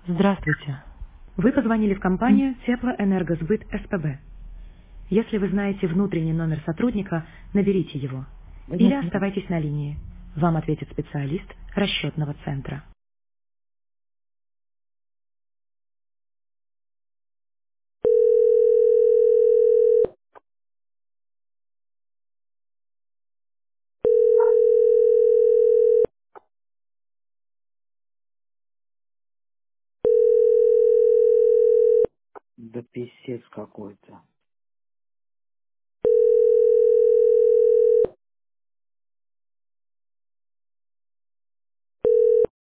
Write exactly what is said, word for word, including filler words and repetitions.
Здравствуйте. Вы позвонили в компанию Теплоэнергосбыт СПБ. Если вы знаете внутренний номер сотрудника, наберите его. Или оставайтесь на линии. Вам ответит специалист расчетного центра. Да писец какой-то.